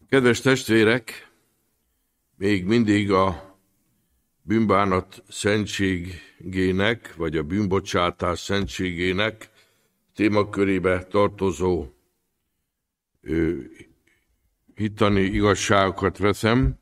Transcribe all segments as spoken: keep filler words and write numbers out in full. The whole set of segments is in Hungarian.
Kedves testvérek, még mindig a bűnbánat szentségének, vagy a bűnbocsátás szentségének témakörébe tartozó ö, hittani igazságokat veszem.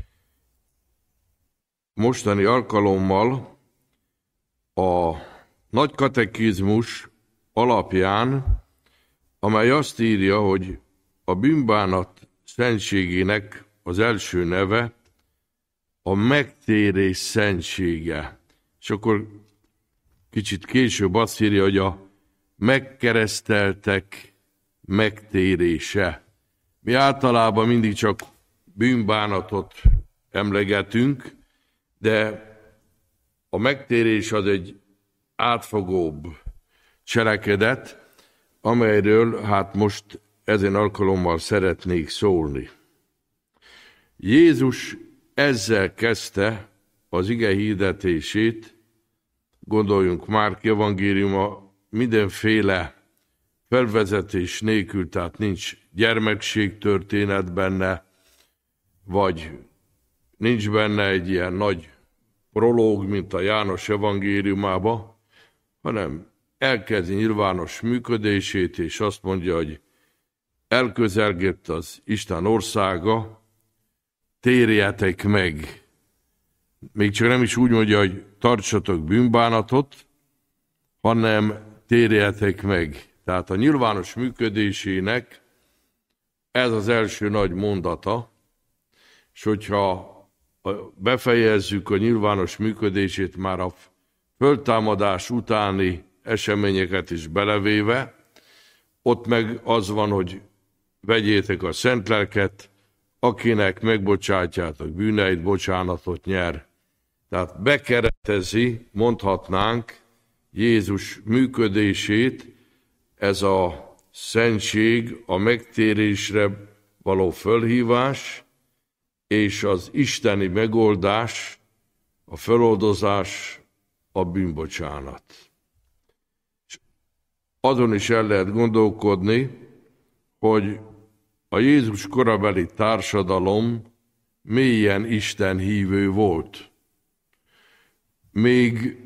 Mostani alkalommal a nagy katekizmus alapján, amely azt írja, hogy a bűnbánat szentségének az első neve a megtérés szentsége. És akkor kicsit később azt írja, hogy a megkereszteltek megtérése. Mi általában mindig csak bűnbánatot emlegetünk, de a megtérés az egy átfogóbb cselekedet, amelyről hát most ezen alkalommal szeretnék szólni. Jézus ezzel kezdte az ige hirdetését, gondoljunk Márk evangéliuma mindenféle felvezetés nélkül, tehát nincs gyermekség történet benne, vagy nincs benne egy ilyen nagy prológ, mint a János evangéliumában, hanem elkezdi nyilvános működését, és azt mondja, hogy elközelgett az Isten országa, térjetek meg. Még csak nem is úgy mondja, hogy tartsatok bűnbánatot, hanem térjetek meg. Tehát a nyilvános működésének ez az első nagy mondata, és hogyha befejezzük a nyilvános működését már a föltámadás utáni eseményeket is belevéve, ott meg az van, hogy vegyétek a szent lelket, akinek megbocsátjátok bűneit, bocsánatot nyer. Tehát bekeretezi, mondhatnánk, Jézus működését, ez a szentség, a megtérésre való fölhívás, és az isteni megoldás, a feloldozás, a bűnbocsánat. És azon is el lehet gondolkodni, hogy a Jézus korabeli társadalom mélyen Isten hívő volt. Még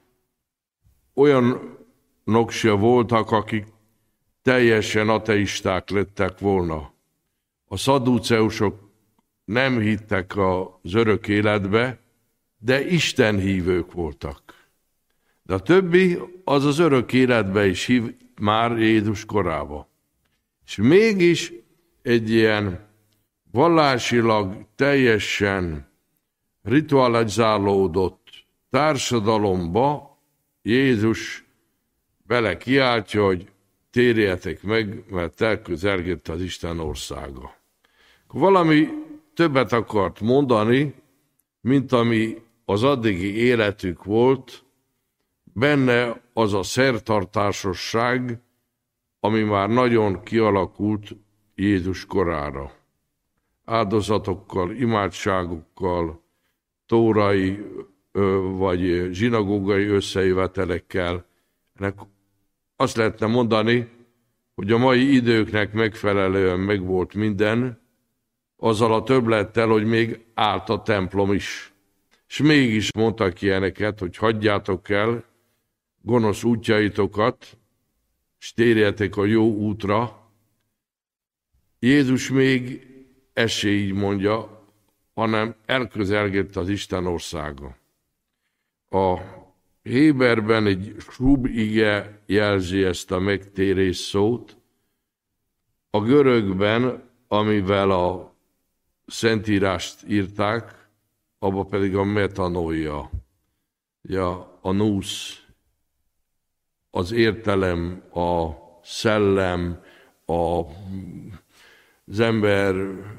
olyanok se voltak, akik teljesen ateisták lettek volna. A szadduceusok nem hittek az örök életbe, de Isten hívők voltak. De a többi az az örök életbe is hív már Jézus korában. És mégis egy ilyen vallásilag teljesen ritualizálódott társadalomba Jézus bele kiáltja, hogy térjetek meg, mert elközelgett az Isten országa. Valami többet akart mondani, mint ami az addigi életük volt, benne az a szertartásosság, ami már nagyon kialakult Jézus korára. Áldozatokkal, imádságokkal, tórai vagy zsinagógai összejövetelekkel. Ennek azt lehetne mondani, hogy a mai időknek megfelelően megvolt minden, azzal a többlettel, hogy még állt a templom is. És mégis mondtak ilyeneket, hogy hagyjátok el gonosz útjaitokat, és térjetek a jó útra. Jézus még ezt se így mondja, hanem elközelgett az Isten országa. A Héberben egy sub ige jelzi ezt a megtérés szót, a görögben, amivel a Szentírást írták, abba pedig a metanoia, ja, a nusz, az értelem, a szellem, a, az ember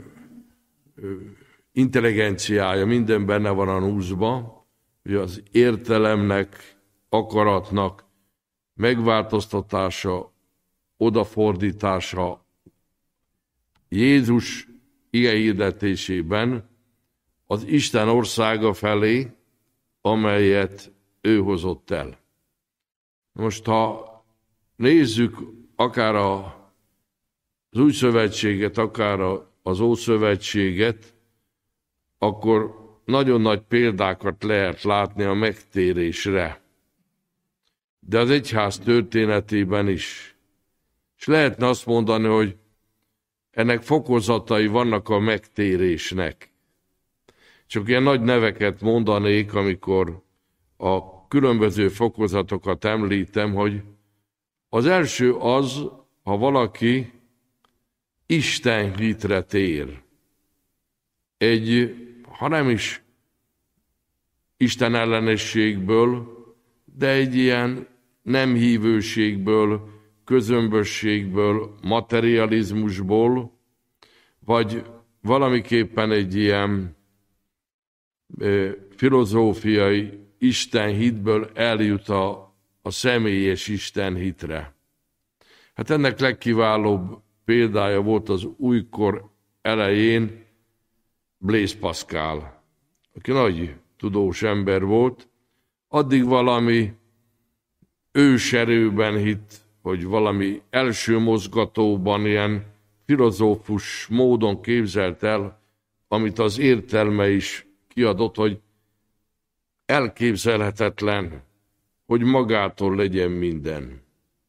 intelligenciája, minden benne van a nuszba, hogy az értelemnek, akaratnak megváltoztatása, odafordítása Jézus ige hirdetésében az Isten országa felé, amelyet ő hozott el. Most, ha nézzük akár a, az új szövetséget, akár a, az Ószövetséget, akkor nagyon nagy példákat lehet látni a megtérésre. De az egyház történetében is. És lehetne azt mondani, hogy ennek fokozatai vannak a megtérésnek. Csak ilyen nagy neveket mondanék, amikor a különböző fokozatokat említem, hogy az első az, ha valaki Isten hitre tér. Egy, ha nem is Isten ellenességből, de egy ilyen nem hívőségből, közömbösségből, materializmusból, vagy valamiképpen egy ilyen e, filozófiai istenhitből eljut a, a személyes istenhitre. Hát ennek legkiválóbb példája volt az újkor elején Blaise Pascal, aki nagy tudós ember volt, addig valami őserőben hitt, hogy valami első mozgatóban ilyen filozófus módon képzelt el, amit az értelme is kiadott, hogy elképzelhetetlen, hogy magától legyen minden.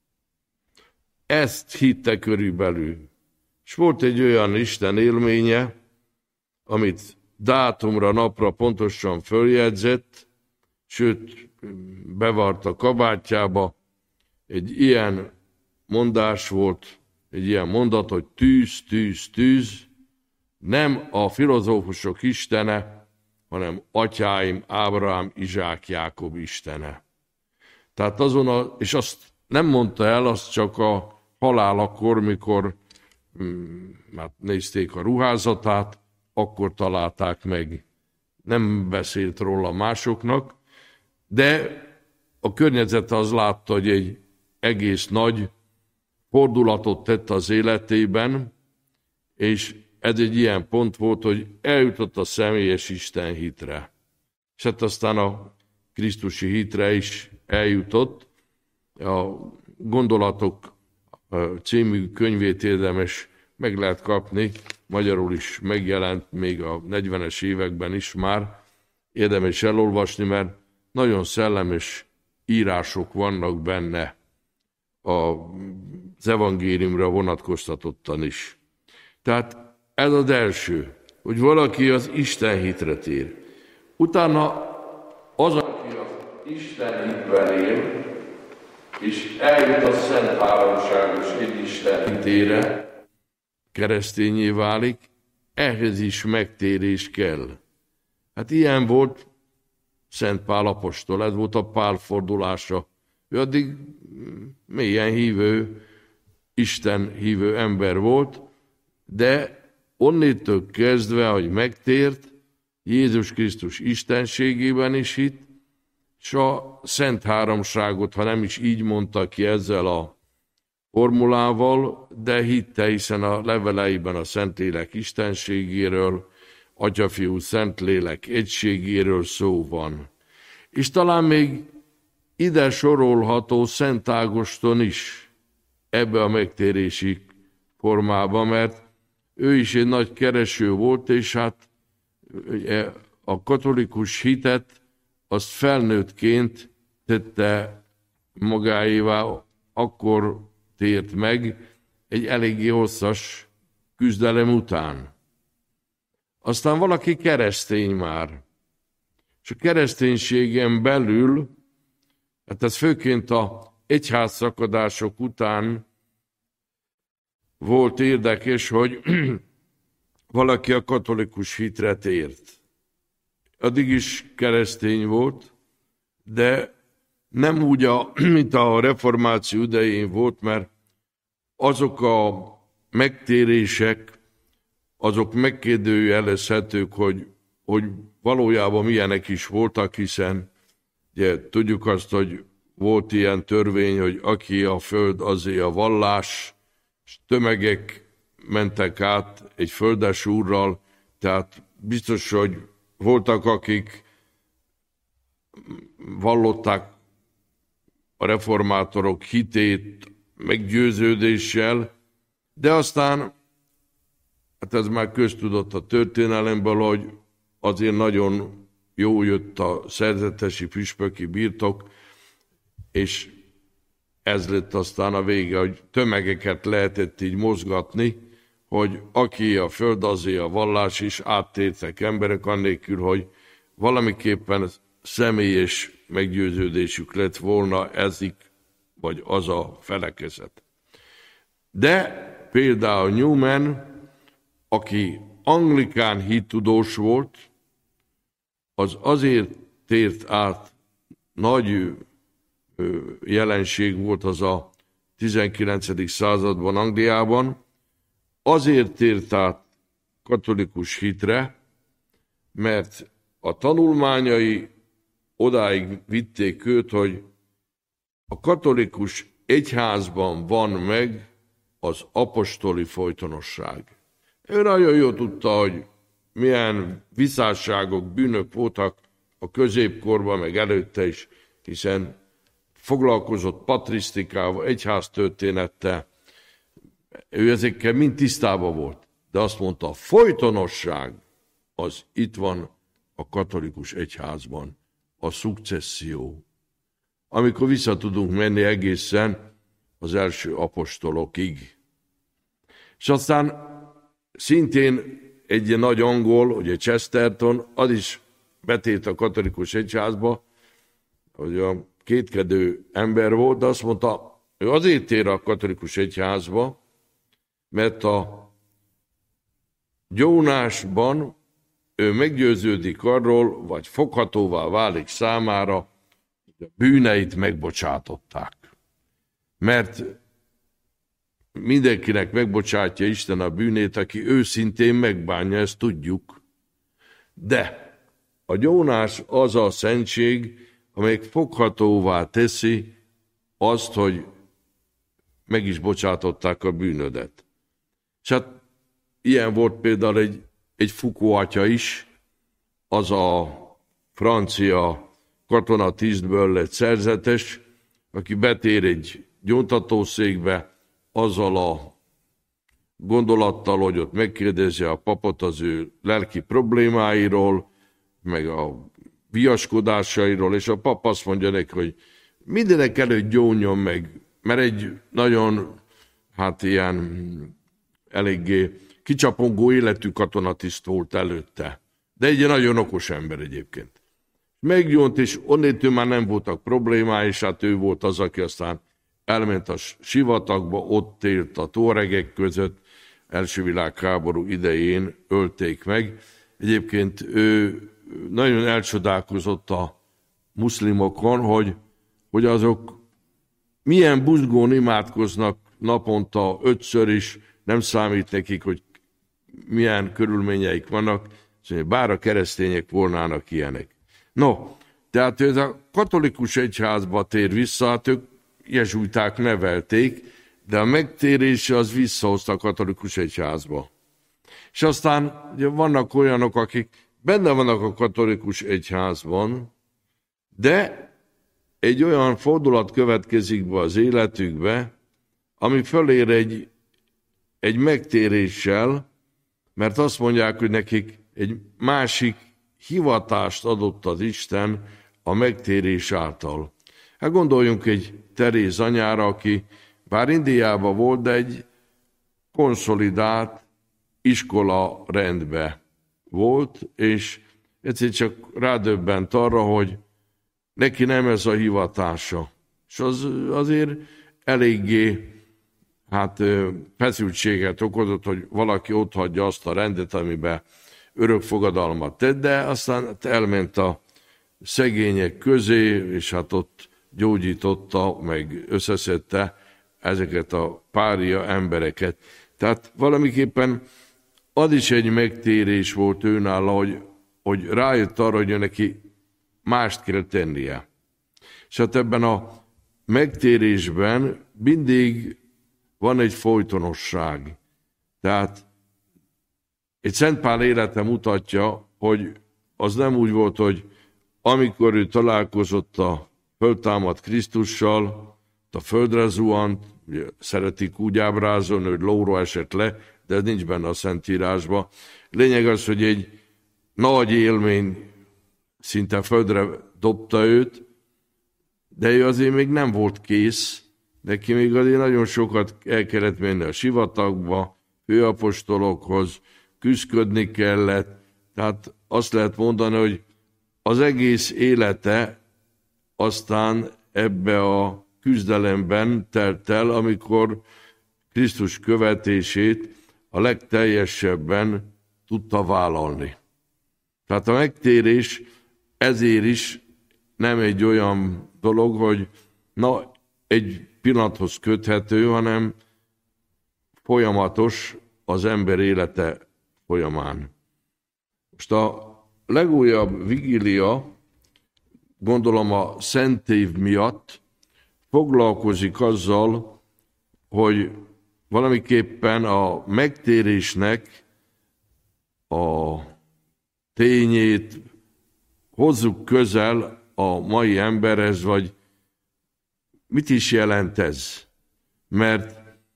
Ezt hitte körülbelül. És volt egy olyan Isten élménye, amit dátumra, napra pontosan följegyzett, sőt, bevart a kabátjába. Egy ilyen mondás volt, egy ilyen mondat, hogy tűz, tűz, tűz, nem a filozófusok istene, hanem atyáim, Ábrahám, Izsák, Jákob istene. Tehát azon a, és azt nem mondta el, azt csak a halálakor, mikor hm, hát nézték a ruházatát, akkor találták meg. Nem beszélt róla másoknak, de a környezet az látta, hogy egy egész nagy fordulatot tett az életében, és ez egy ilyen pont volt, hogy eljutott a személyes Isten hitre. És hát aztán a krisztusi hitre is eljutott. A Gondolatok című könyvét érdemes meg lehet kapni, magyarul is megjelent még a negyvenes években is már. Érdemes elolvasni, mert nagyon szellemes írások vannak benne az evangéliumra vonatkoztatottan is. Tehát ez az első, hogy valaki az Isten hitre tér. Utána az, aki az Isten hitben él, és eljut a Szent Háromságos egy Isten hitére, keresztényé válik, ehhez is megtérés kell. Hát ilyen volt Szent Pál apostol, ez volt a Pál fordulása. Ő addig mélyen hívő, Isten hívő ember volt, de onnétől kezdve, hogy megtért, Jézus Krisztus istenségében is hitt, és a Szent Háromságot, ha nem is így mondta ki ezzel a formulával, de hitte, hiszen a leveleiben a Szentlélek istenségéről, Atya, Fiú, Szentlélek egységéről szó van. És talán még ide sorolható Szent Ágoston is ebbe a megtérési formába, mert ő is egy nagy kereső volt, és hát a katolikus hitet azt felnőttként tette magáévá, akkor tért meg egy eléggé hosszas küzdelem után. Aztán valaki keresztény már. És a kereszténységen belül, hát ez főként a egyházszakadások után volt érdekes, hogy valaki a katolikus hitre tért. Addig is keresztény volt, de nem úgy, a, mint a reformáció idején volt, mert azok a megtérések, azok megkérdőjelezhetők, hogy, hogy valójában milyenek is voltak, hiszen ugye, tudjuk azt, hogy volt ilyen törvény, hogy aki a föld, azé a vallás, és tömegek mentek át egy földes úrral, tehát biztos, hogy voltak, akik vallották a reformátorok hitét meggyőződéssel, de aztán hát hát ez már köztudott a történelemből, hogy azért nagyon jó jött a szerzetesi püspöki birtok, és ez lett aztán a vége, hogy tömegeket lehetett így mozgatni, hogy aki a föld, azé a vallás is, áttértek emberek annélkül, hogy valamiképpen személyes meggyőződésük lett volna ezik, vagy az a felekezet. De például Newman, aki anglikán hittudós volt, az azért tért át, nagy jelenség volt az a tizenkilencedik században Angliában, azért tért át katolikus hitre, mert a tanulmányai odáig vitték őt, hogy a katolikus egyházban van meg az apostoli folytonosság. Ő nagyon jól tudta, hogy milyen visszásságok, bűnök voltak a középkorban, meg előtte is, hiszen foglalkozott patrisztikával, egyháztörténettel, ő ezekkel mind tisztában volt. De azt mondta, a folytonosság az itt van a katolikus egyházban, a szukcesszió. Amikor vissza tudunk menni egészen az első apostolokig. És aztán szintén egy nagy angol, ugye Chesterton, az is betért a katolikus egyházba, hogy a kétkedő ember volt, de azt mondta, ő azért tér a katolikus egyházba, mert a gyónásban ő meggyőződik arról, vagy foghatóvá válik számára, hogy a bűneit megbocsátották. Mert mindenkinek megbocsátja Isten a bűnét, aki őszintén megbánja, ezt tudjuk. De a gyónás az a szentség, amelyik foghatóvá teszi azt, hogy meg is bocsátották a bűnödet. És hát ilyen volt például egy, egy Foucault atya is, az a francia katonatisztből lett szerzetes, aki betér egy gyóntatószékbe, azzal a gondolattal, hogy ott megkérdezi a papot az ő lelki problémáiról, meg a viaskodásairól, és a pap azt mondja neki, hogy mindenek előtt gyónjon meg, mert egy nagyon, hát ilyen eléggé kicsapongó életű katonatiszt volt előtte. De egy nagyon okos ember egyébként. Meggyónt, és onnétől már nem voltak problémái, és hát ő volt az, aki aztán elment a sivatagba, ott élt a tóregek között, első világháború idején ölték meg. Egyébként ő nagyon elcsodálkozott a muszlimokon, hogy, hogy azok milyen buzgón imádkoznak naponta ötször is, nem számít nekik, hogy milyen körülményeik vannak, bár a keresztények volnának ilyenek. No, tehát ez a katolikus egyházba tér vissza, hát ők jezsuiták nevelték, de a megtérés az visszahozta a katolikus egyházba. És aztán ugye vannak olyanok, akik benne vannak a katolikus egyházban, de egy olyan fordulat következik be az életükbe, ami fölér egy, egy megtéréssel, mert azt mondják, hogy nekik egy másik hivatást adott az Isten a megtérés által. Hát gondoljunk egy Teréz anyára, aki bár Indiában volt, de egy konszolidált iskola rendbe volt, és egyszer csak rádöbbent arra, hogy neki nem ez a hivatása. És az azért eléggé hát, feszültséget okozott, hogy valaki ott hagyja azt a rendet, amiben örök fogadalmat tett, de aztán elment a szegények közé, és hát ott gyógyította, meg összeszedte ezeket a pária embereket. Tehát valamiképpen az is egy megtérés volt őnála, hogy, hogy rájött arra, hogy neki mást kell tennie. És hát ebben a megtérésben mindig van egy folytonosság. Tehát egy Szent Pál élete mutatja, hogy az nem úgy volt, hogy amikor ő találkozott a föltámadt Krisztussal, a földre zuhant, szeretik úgy ábrázolni, hogy lóról esett le, de ez nincs benne a Szentírásban. Lényeg az, hogy egy nagy élmény szinte földre dobta őt, de ő azért még nem volt kész, neki még azért nagyon sokat el kellett menni a sivatagba, főapostolokhoz, küszködni kellett, tehát azt lehet mondani, hogy az egész élete aztán ebbe a küzdelemben telt el, amikor Krisztus követését a legteljesebben tudta vállalni. Tehát a megtérés ezért is nem egy olyan dolog, hogy na, egy pillanathoz köthető, hanem folyamatos az ember élete folyamán. Most a legújabb vigília, gondolom a Szent Év miatt foglalkozik azzal, hogy valamiképpen a megtérésnek a tényét hozzuk közel a mai emberhez, vagy mit is jelent ez? Mert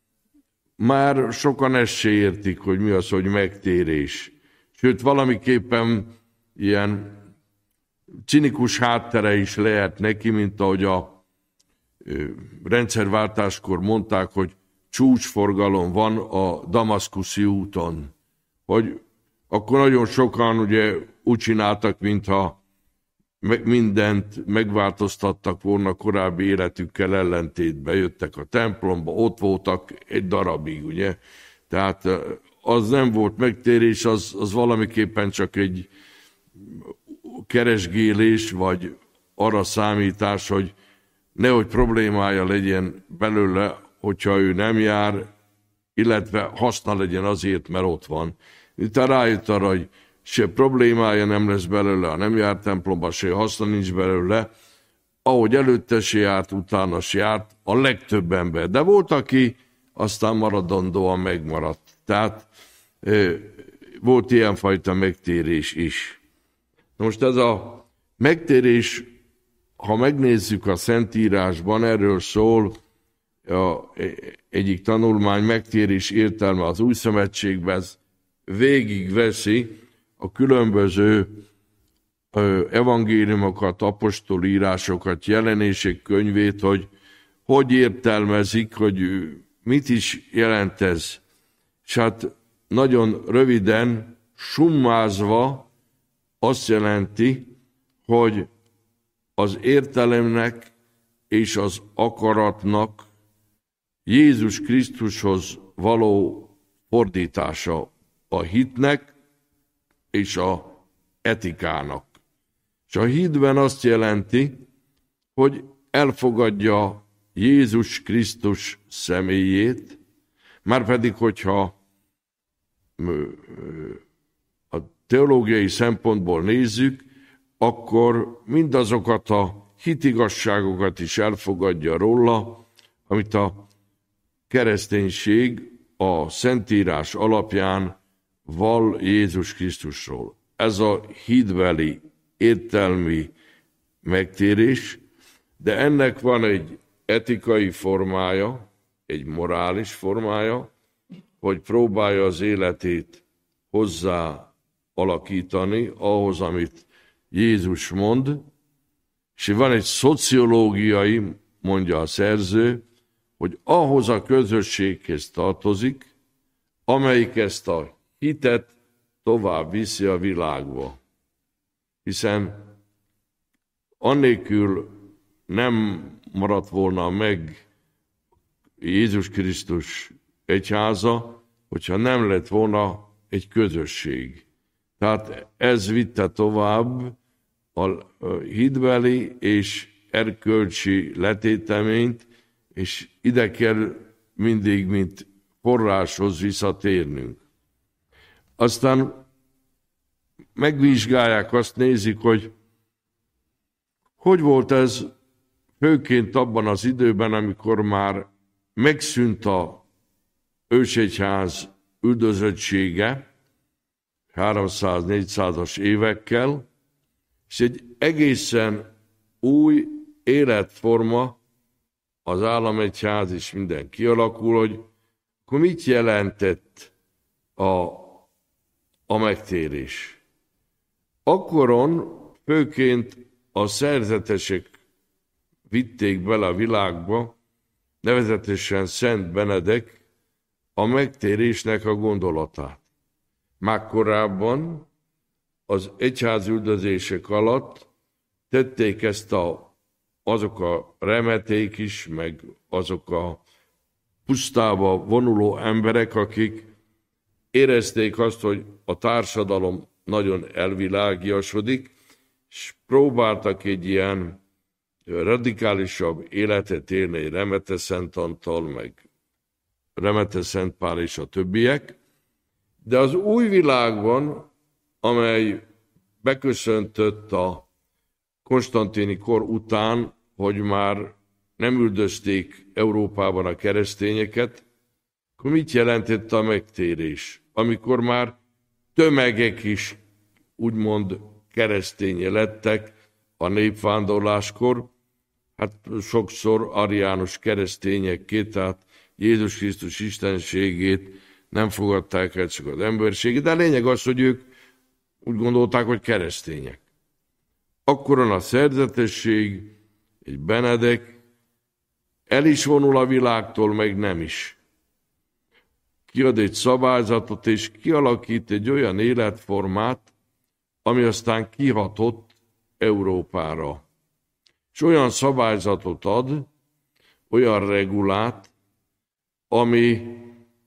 már sokan ezt se értik, hogy mi az, hogy megtérés. Sőt, valamiképpen ilyen cinikus háttere is lehet neki, mint ahogy a rendszerváltáskor mondták, hogy csúcsforgalom van a damaszkuszi úton. Hogy akkor nagyon sokan ugye úgy csináltak, mintha mindent megváltoztattak volna korábbi életükkel ellentétbe. Jöttek a templomba, ott voltak egy darabig, ugye. Tehát az nem volt megtérés, az, az valamiképpen csak egy keresgélés, vagy arra számítás, hogy nehogy problémája legyen belőle, hogyha ő nem jár, illetve haszna legyen azért, mert ott van. Utána rájött arra, hogy se problémája nem lesz belőle, ha nem jár templomba, se haszna nincs belőle. Ahogy előtte se járt, utána se járt, a legtöbb ember. De volt, aki aztán maradandóan megmaradt. Tehát volt ilyenfajta megtérés is. Most ez a megtérés, ha megnézzük a Szentírásban, erről szól a egyik tanulmány, megtérés értelme az Új Szövetségben, ez végigveszi a különböző evangéliumokat, apostolírásokat, jelenések könyvét, hogy hogy értelmezik, hogy mit is jelent ez. És hát nagyon röviden, summázva azt jelenti, hogy az értelemnek és az akaratnak Jézus Krisztushoz való fordítása a hitnek és a etikának. És a hitben azt jelenti, hogy elfogadja Jézus Krisztus személyét, márpedig, hogyha a teológiai szempontból nézzük, akkor mindazokat a hitigasságokat is elfogadja róla, amit a kereszténység a Szentírás alapján val Jézus Krisztusról. Ez a hitbeli értelmi megtérés, de ennek van egy etikai formája, egy morális formája, hogy próbálja az életét hozzá alakítani ahhoz, amit Jézus mond, és van egy szociológiai, mondja a szerző, hogy ahhoz a közösséghez tartozik, amelyik ezt a hitet tovább viszi a világba. Hiszen annélkül nem maradt volna meg Jézus Krisztus egyháza, hogyha nem lett volna egy közösség. Tehát ez vitte tovább a hitbeli és erkölcsi letéteményt, és ide kell mindig, mint forráshoz visszatérnünk. Aztán megvizsgálják, azt nézik, hogy hogy volt ez főként abban az időben, amikor már megszűnt a ősegyház üldözöttsége háromszáz-négyszázas évekkel, és egy egészen új életforma, az államegyház is minden kialakul, hogy akkor mit jelentett a, a megtérés. Akkoron főként a szerzetesek vitték bele a világba, nevezetesen Szent Benedek, a megtérésnek a gondolatát. Már korábban az egyházüldözések alatt tették ezt a, azok a remeték is, meg azok a pusztába vonuló emberek, akik érezték azt, hogy a társadalom nagyon elvilágiasodik, és próbáltak egy ilyen radikálisabb életet élni Remete Szent Antal, meg Remete Szent Pál és a többiek, de az új világban, amely beköszöntött a konstantini kor után, hogy már nem üldözték Európában a keresztényeket, akkor mit jelentett a megtérés? Amikor már tömegek is úgymond kereszténye lettek a népvándorláskor, hát sokszor ariánus keresztényekké, tehát Jézus Krisztus istenségét nem fogadták el, csak az emberségét, de a lényeg az, hogy ők úgy gondolták, hogy keresztények. Akkoran a szerzetesség, egy Benedek el is vonul a világtól, meg nem is. Kiad egy szabályzatot, és kialakít egy olyan életformát, ami aztán kihatott Európára. És olyan szabályzatot ad, olyan regulát, ami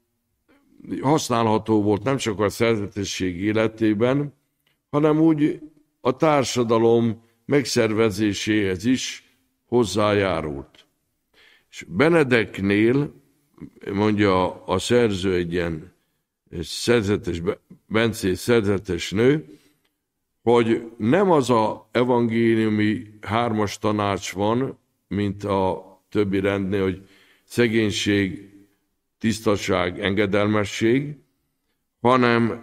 használható volt nem csak a szerzetesség életében, hanem úgy a társadalom megszervezéséhez is hozzájárult. És Benedeknél, mondja a szerző, egy ilyen szerzetes, bencés szerzetes nő, hogy nem az a evangéliumi hármas tanács van, mint a többi rendnél, hogy szegénység, tisztaság, engedelmesség, hanem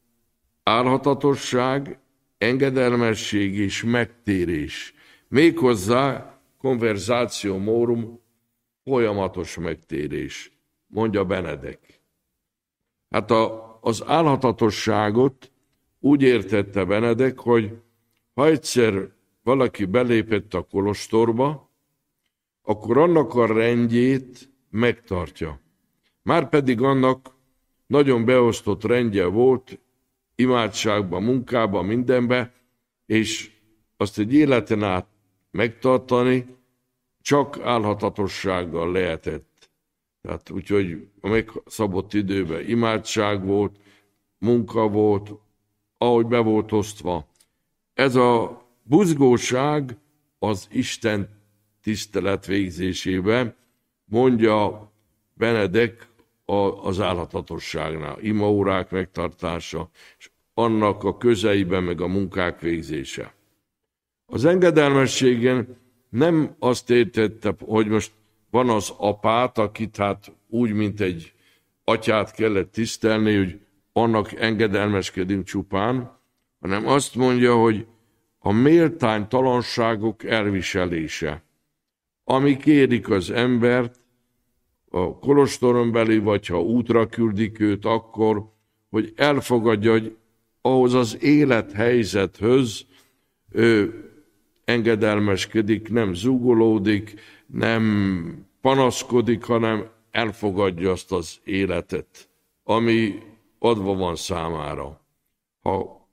álhatatosság, engedelmesség és megtérés. Méghozzá konverzáció morum, folyamatos megtérés, mondja Benedek. Hát a, az álhatatosságot úgy értette Benedek, hogy ha egyszer valaki belépett a kolostorba, akkor annak a rendjét megtartja. Márpedig annak nagyon beosztott rendje volt, imádságban, munkában, mindenben, és azt egy életen át megtartani csak álhatatossággal lehetett. Tehát úgyhogy a megszabott időben imádság volt, munka volt, ahogy be volt osztva. Ez a buzgóság az Isten tisztelet végzésében, mondja Benedek az álhatatosságnál, imaórák megtartása, és annak a közeiben meg a munkák végzése. Az engedelmességen nem azt értette, hogy most van az apát, akit hát úgy, mint egy atyát kellett tisztelni, hogy annak engedelmeskedünk csupán, hanem azt mondja, hogy a méltánytalanságok elviselése, ami kérik az embert a kolostoron belül, vagy ha útra küldik őt, akkor, hogy elfogadja, hogy ahhoz az élethelyzethöz ő engedelmeskedik, nem zúgolódik, nem panaszkodik, hanem elfogadja azt az életet, ami adva van számára. Ha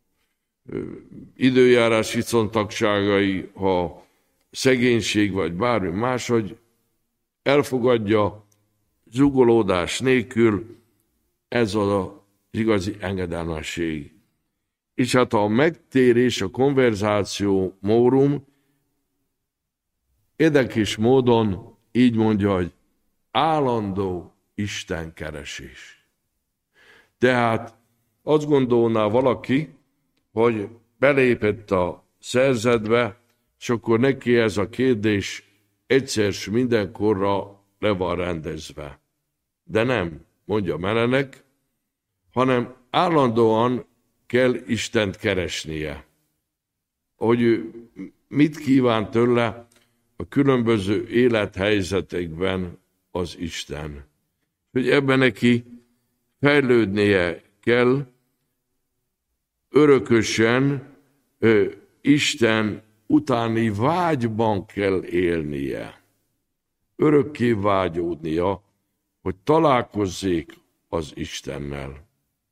időjárás viszontagságai, ha szegénység vagy bármi más, hogy elfogadja zugolódás nélkül, ez az igazi engedelmesség. És hát a megtérés, a konverzáció mórum érdekes módon így mondja, hogy állandó istenkeresés. Tehát azt gondolná valaki, hogy belépett a szerzetbe, és akkor neki ez a kérdés egyszer s mindenkorra le van rendezve. De nem, mondja Melenek, hanem állandóan kell Istent keresnie. Hogy mit kíván tőle a különböző élethelyzetekben az Isten. Hogy ebben neki fejlődnie kell örökösen ö, Isten utáni vágyban kell élnie. Örökké vágyódnia, hogy találkozzék az Istennel.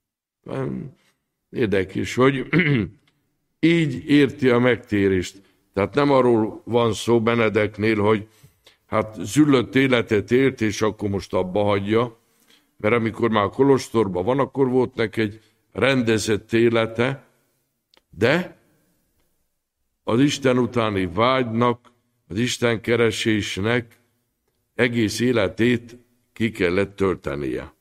Érdekes, hogy így érti a megtérést. Tehát nem arról van szó Benedeknél, hogy hát züllött életet élt, és akkor most abba hagyja, mert amikor már a kolostorban van, akkor volt neki egy rendezett élete, de az Isten utáni vágynak, az Isten keresésnek egész életét ki kellett töltenie.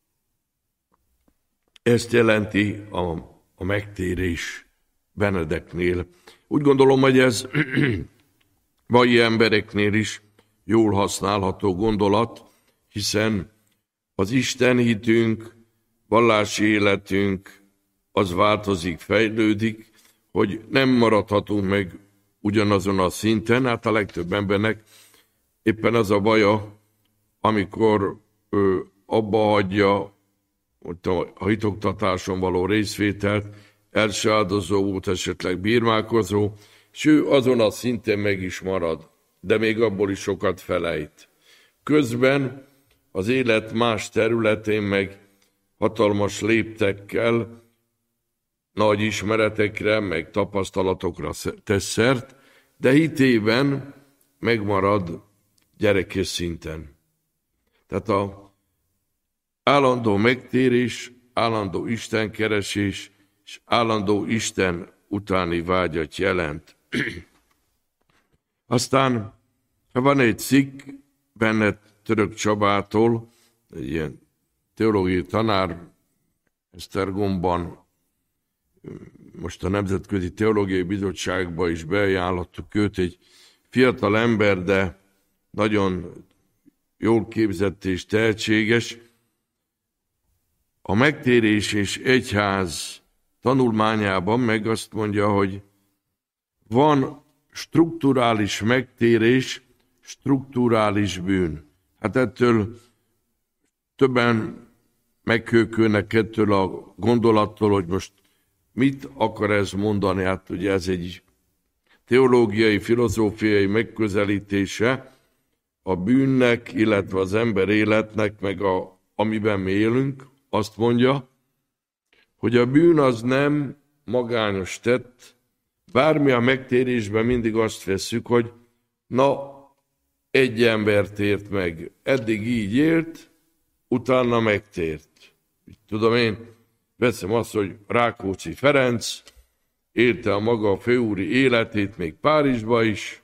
Ezt jelenti a, a megtérés Benedeknél. Úgy gondolom, hogy ez mai embereknél is jól használható gondolat, hiszen az Isten hitünk, vallási életünk az változik, fejlődik, hogy nem maradhatunk meg ugyanazon a szinten, hát a legtöbb embernek éppen az a baja, amikor ö, abba hagyja a hitoktatáson való részvételt, első áldozó volt, esetleg bírmálkozó, és ő azon a szinten meg is marad, de még abból is sokat felejt. Közben az élet más területén meg hatalmas léptekkel, nagy ismeretekre, meg tapasztalatokra tesz szert, de hitében megmarad gyerekes szinten. Tehát a állandó megtérés, állandó istenkeresés és állandó Isten utáni vágyat jelent. Aztán van egy cikk benne Török Csabától, egy ilyen teológiai tanár, Esztergomban, most a Nemzetközi Teológiai Bizottságba is beajánlottuk őt, egy fiatal ember, de nagyon jól képzett és tehetséges. A megtérés és egyház tanulmányában meg azt mondja, hogy van strukturális megtérés, strukturális bűn. Hát ettől többen meghőkölnek ettől a gondolattól, hogy most mit akar ez mondani. Hát ugye ez egy teológiai, filozófiai megközelítése a bűnnek, illetve az ember életnek, meg a, amiben mi élünk. Azt mondja, hogy a bűn az nem magányos tett, bármi a megtérésben mindig azt vesszük, hogy na, egy embert ért meg, eddig így élt, utána megtért. Tudom én, veszem azt, hogy Rákóczi Ferenc élte a maga főúri életét, még Párizsba is,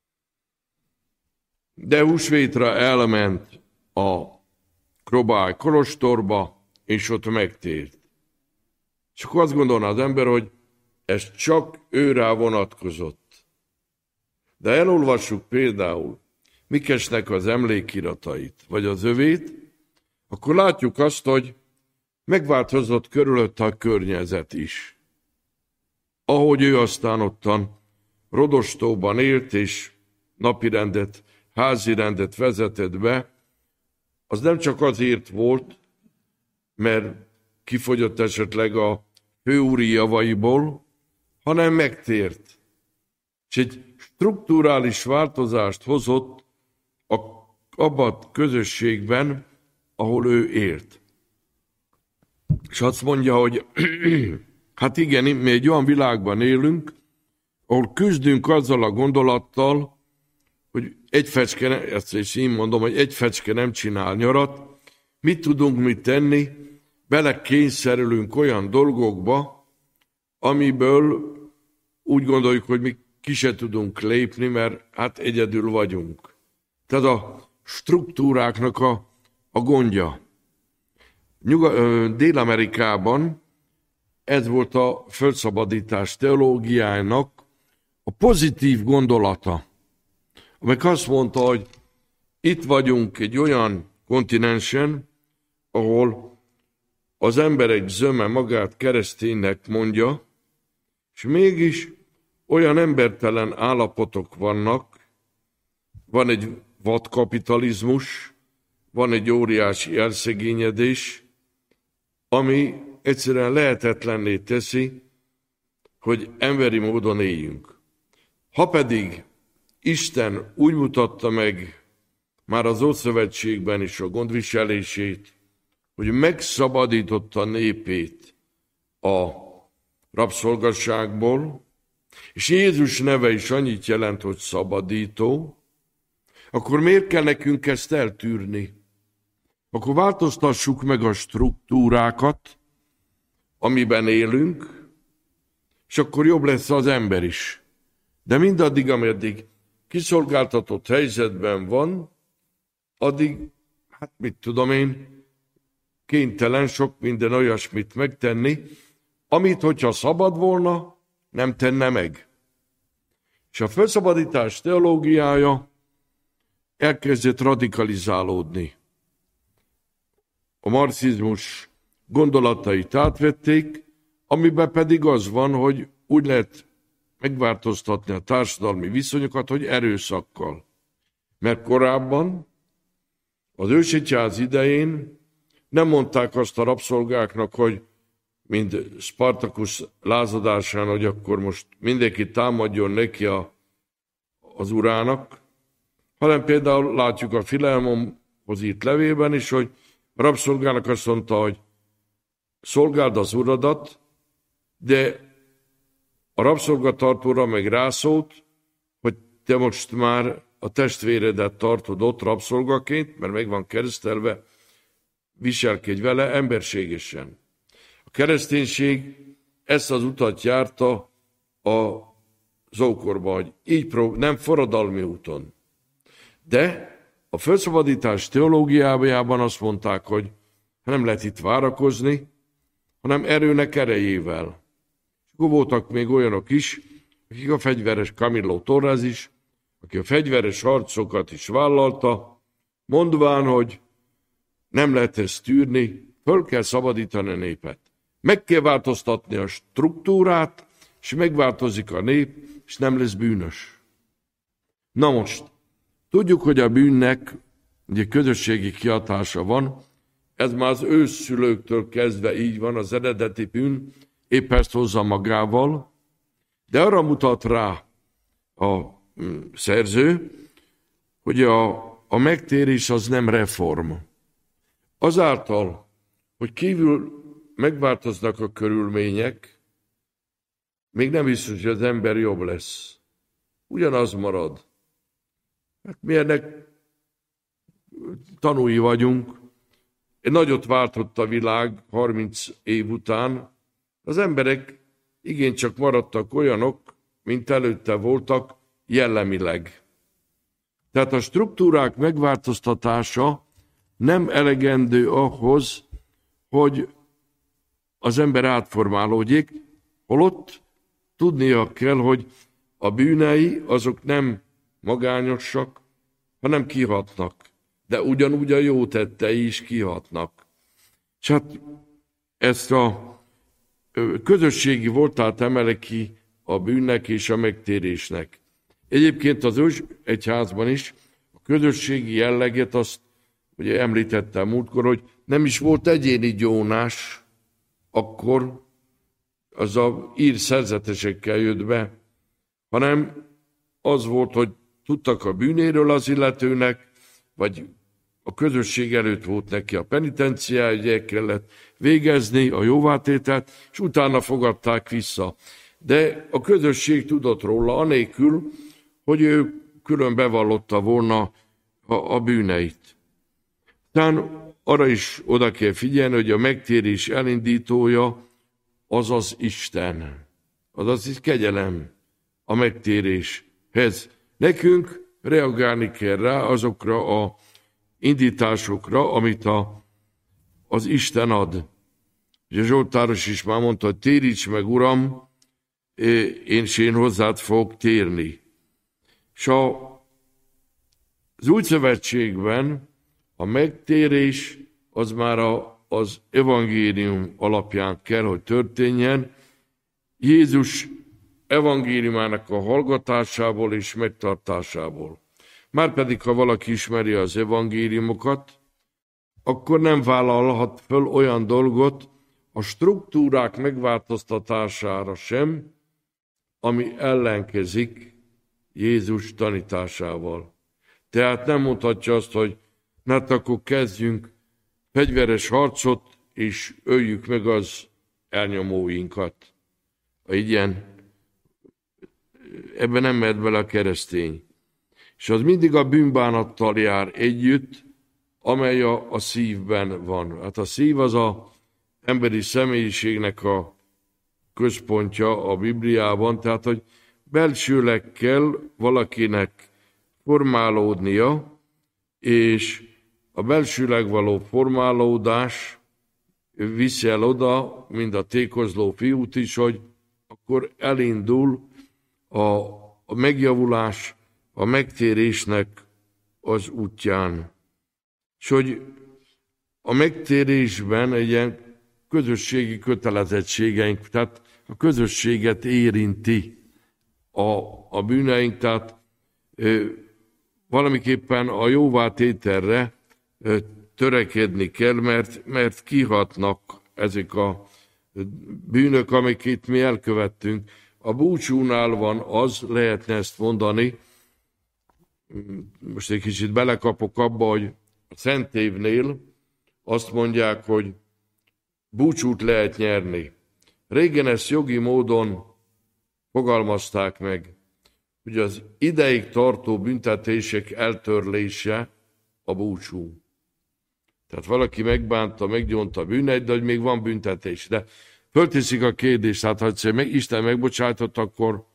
de húsvétra elment a Krobály kolostorba, és ott megtért. És akkor azt gondolná az ember, hogy ez csak őrá vonatkozott. De elolvassuk például Mikesnek az emlékiratait, vagy az övét, akkor látjuk azt, hogy megváltozott körülötte a környezet is. Ahogy ő aztán ottan Rodostóban élt, és napirendet, házirendet vezetett be, az nem csak azért volt, mert kifogyott esetleg a főúri javaiból, hanem megtért. És egy strukturális változást hozott a, abban a közösségben, ahol ő élt. És azt mondja, hogy hát igen, mi egy olyan világban élünk, ahol küzdünk azzal a gondolattal, hogy egy fecske, ezt is én mondom, hogy egy fecske nem csinál nyarat, mit tudunk mit tenni, bele kényszerülünk olyan dolgokba, amiből úgy gondoljuk, hogy mi ki se tudunk lépni, mert hát egyedül vagyunk. Tehát a struktúráknak a, a gondja. Nyuga- Dél-Amerikában ez volt a földszabadítás teológiájának a pozitív gondolata, amely azt mondta, hogy itt vagyunk egy olyan kontinensen, ahol az emberek zöme magát kereszténynek mondja, és mégis olyan embertelen állapotok vannak, van egy vadkapitalizmus, van egy óriási elszegényedés, ami egyszerűen lehetetlenné teszi, hogy emberi módon éljünk. Ha pedig Isten úgy mutatta meg már az Ószövetségben is a gondviselését, hogy megszabadította a népét a rabszolgasságból, és Jézus neve is annyit jelent, hogy szabadító, akkor miért kell nekünk ezt eltűrni? Akkor változtassuk meg a struktúrákat, amiben élünk, és akkor jobb lesz az ember is. De mindaddig, ameddig kiszolgáltatott helyzetben van, addig, hát mit tudom én, kénytelen sok minden olyasmit megtenni, amit, hogyha szabad volna, nem tenne meg. És a felszabadítás teológiája elkezdett radikalizálódni. A marxizmus gondolatait átvették, amiben pedig az van, hogy úgy lehet megváltoztatni a társadalmi viszonyokat, hogy erőszakkal. Mert korábban, az ősegyház idején nem mondták azt a rabszolgáknak, hogy mint Spartacus lázadásán, hogy akkor most mindenki támadjon neki a, az urának, hanem például látjuk a Filemonhoz írt levélben is, hogy a rabszolgának azt mondta, hogy szolgáld az uradat, de a rabszolgatartóra meg rászólt, hogy te most már a testvéredet tartod ott rabszolgaként, mert meg van keresztelve, viselkedj vele emberségesen. A kereszténység ezt az utat járta az ókorban, hogy így prób- nem forradalmi úton. De a felszabadítás teológiájában azt mondták, hogy nem lehet itt várakozni, hanem erőnek erejével. És akkor voltak még olyanok is, akik a fegyveres Camillo Torres is, aki a fegyveres harcokat is vállalta, mondván, hogy nem lehet ezt tűrni, föl kell szabadítani a népet. Meg kell változtatni a struktúrát, és megváltozik a nép, és nem lesz bűnös. Na most, tudjuk, hogy a bűnnek ugye közösségi kihatása van, ez már az ősszülőktől kezdve így van, az eredeti bűn épp ezt hozza magával, de arra mutat rá a szerző, hogy a, a megtérés az nem reform. Azáltal, hogy kívül megváltoznak a körülmények, még nem biztos, hogy az ember jobb lesz. Ugyanaz marad. Hát mi ennek tanúi vagyunk. Egy nagyot váltott a világ harminc év után. Az emberek igencsak maradtak olyanok, mint előtte voltak jellemileg. Tehát a struktúrák megváltoztatása nem elegendő ahhoz, hogy az ember átformálódjék, holott tudnia kell, hogy a bűnei azok nem magányosak, hanem kihatnak. De ugyanúgy a jó tettei is kihatnak. És hát ezt a közösségi voltát emeli ki a bűnnek és a megtérésnek. Egyébként az ős egyházban is a közösségi jelleget azt ugye említettem múltkor, hogy nem is volt egyéni gyónás, akkor az a ír szerzetesekkel jött be, hanem az volt, hogy tudtak a bűnéről az illetőnek, vagy a közösség előtt volt neki a penitenciája, hogy el kellett végezni a jóvátételt, és utána fogadták vissza. De a közösség tudott róla, anélkül, hogy ő külön bevallotta volna a, a bűneit. Aztán arra is oda kell figyelni, hogy a megtérés elindítója az az Isten. Azaz is kegyelem a megtéréshez. Nekünk reagálni kell rá azokra a indításokra, amit a, az Isten ad. Ugye Zsoltáros is már mondta, hogy téríts meg, Uram, én s én hozzád fogok térni. És a, az új szövetségben a megtérés az már a, az evangélium alapján kell, hogy történjen. Jézus evangéliumának a hallgatásából és megtartásából. Márpedig, ha valaki ismeri az evangéliumokat, akkor nem vállalhat föl olyan dolgot, a struktúrák megváltoztatására sem, ami ellenkezik Jézus tanításával. Tehát nem mondhatja azt, hogy hát akkor kezdjünk fegyveres harcot, és öljük meg az elnyomóinkat. Igen, ebben nem mehet bele a keresztény. És az mindig a bűnbánattal jár együtt, amely a, a szívben van. Hát a szív az a emberi személyiségnek a központja a Bibliában, tehát hogy belsőleg kell valakinek formálódnia, és a belsőleg való formálódás viszi el oda, mint a tékozló fiút is, hogy akkor elindul a, a megjavulás, a megtérésnek az útján. És hogy a megtérésben egy ilyen közösségi kötelezettségeink, tehát a közösséget érinti a, a bűneink, tehát ö, valamiképpen a jóvátételre ö, törekedni kell, mert, mert kihatnak ezek a bűnök, amiket mi elkövettünk. A búcsúnál van az, lehetne ezt mondani, most egy kicsit belekapok abba, hogy a Szentévnél azt mondják, hogy búcsút lehet nyerni. Régen ezt jogi módon fogalmazták meg, hogy az ideig tartó büntetések eltörlése a búcsú. Tehát valaki megbánta, meggyónta a bűneit, de hogy még van büntetés. De fölteszik a kérdést, hát ha egyszer meg, Isten megbocsájtott, akkor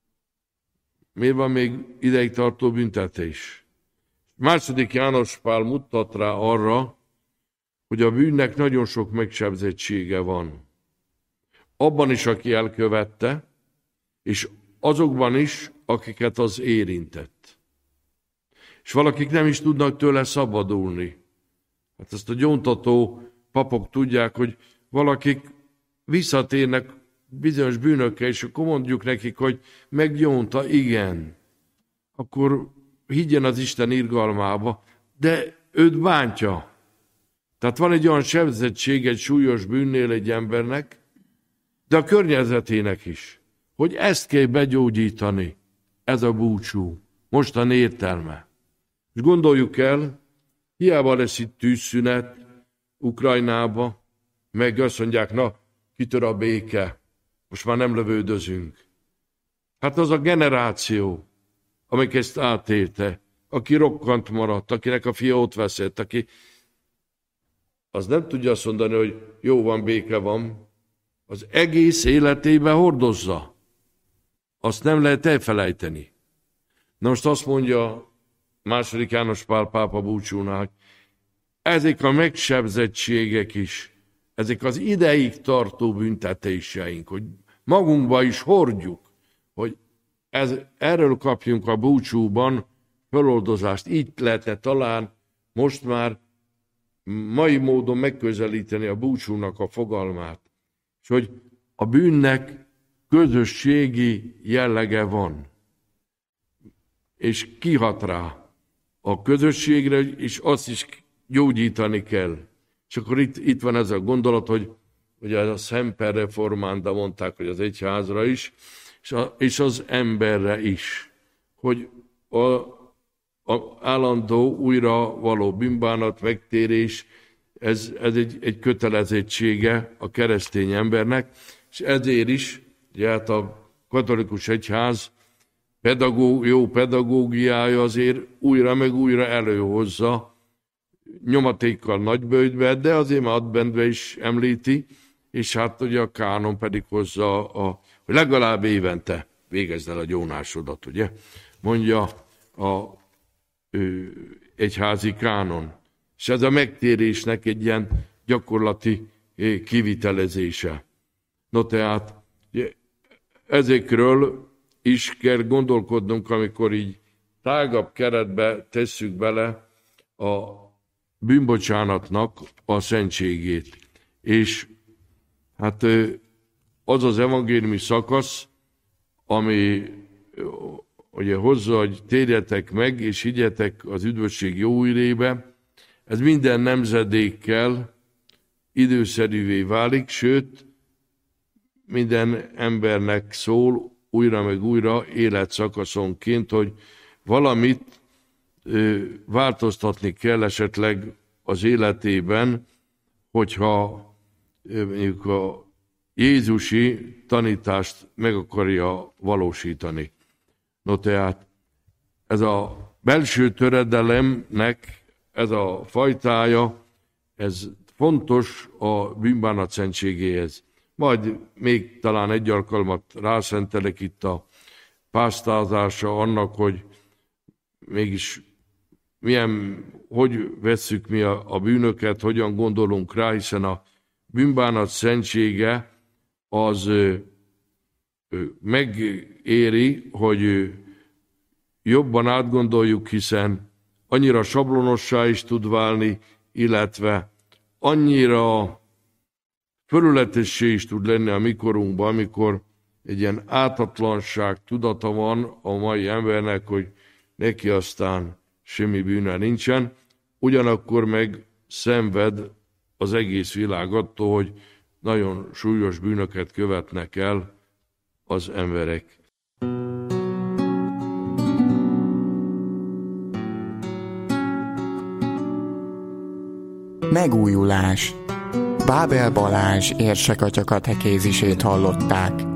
miért van még ideig tartó büntetés? Második János Pál mutat rá arra, hogy a bűnnek nagyon sok megsebzettsége van. Abban is, aki elkövette, és azokban is, akiket az érintett. És valakik nem is tudnak tőle szabadulni. Hát ezt a gyóntató papok tudják, hogy valakik visszatérnek bizonyos bűnökkel, és akkor mondjuk nekik, hogy meggyónta, igen. Akkor higgyen az Isten irgalmába, de őt bántja. Tehát van egy olyan sebzettség egy súlyos bűnnél egy embernek, de a környezetének is, hogy ezt kell begyógyítani, ez a búcsú, mostan értelme. És gondoljuk el, hiába lesz itt tűzszünet Ukrajnába, meg azt mondják, na, kitör a béke, most már nem lövődözünk. Hát az a generáció, amelyik ezt átélte, aki rokkant maradt, akinek a fia ott veszett, aki az nem tudja azt mondani, hogy jó van, béke van, az egész életében hordozza. Azt nem lehet elfelejteni. Na most azt mondja második János Pál pápa búcsúnál, ezek a megsebzettségek is, ezek az ideig tartó büntetéseink, hogy magunkba is hordjuk, hogy ez, erről kapjunk a búcsúban feloldozást. Így lehetne talán most már mai módon megközelíteni a búcsúnak a fogalmát. És hogy a bűnnek közösségi jellege van. És kihat rá a közösségre, és azt is gyógyítani kell. És akkor itt, itt van ez a gondolat, hogy ugye a Semper Reformanda mondták, hogy az egyházra is, és, a, és az emberre is. Hogy a, a állandó újra való bűnbánat, megtérés, ez, ez egy, egy kötelezettsége a keresztény embernek, és ezért is, ugye hát a katolikus egyház pedagóg, jó pedagógiája azért újra meg újra előhozza, nyomatékkal nagyböjtbe, de azért már adventbe is említi, és hát ugye a kánon pedig hozza, a, hogy legalább évente végezd el a gyónásodat, ugye? Mondja a ő, egyházi kánon. És ez a megtérésnek egy ilyen gyakorlati kivitelezése. No tehát ezekről is kell gondolkodnunk, amikor így tágabb keretbe tesszük bele a bűnbocsánatnak a szentségét. És hát az az evangéliumi szakasz, ami ugye hozza, hogy térjetek meg, és higgyetek az üdvösség jó hírébe, ez minden nemzedékkel időszerűvé válik, sőt, minden embernek szól újra meg újra életszakaszonként, hogy valamit ö, változtatni kell esetleg az életében, hogyha ö, mondjuk a jézusi tanítást meg akarja valósítani. No tehát ez a belső töredelemnek ez a fajtája, ez fontos a bűnbánat szentségéhez. Majd még talán egy alkalmat rászentelek itt a pásztázása annak, hogy mégis milyen, hogy vesszük mi a, a bűnöket, hogyan gondolunk rá, hiszen a bűnbánat szentsége az ö, ö, megéri, hogy ö, jobban átgondoljuk, hiszen annyira sablonossá is tud válni, illetve annyira fölületessé is tud lenni a mikorunkban, amikor egy ilyen ártatlanság tudata van a mai embernek, hogy neki aztán semmi bűne nincsen, ugyanakkor meg szenved az egész világ attól, hogy nagyon súlyos bűnöket követnek el az emberek. Megújulás. Bábel Balázs érsekatya katekézisét hallották.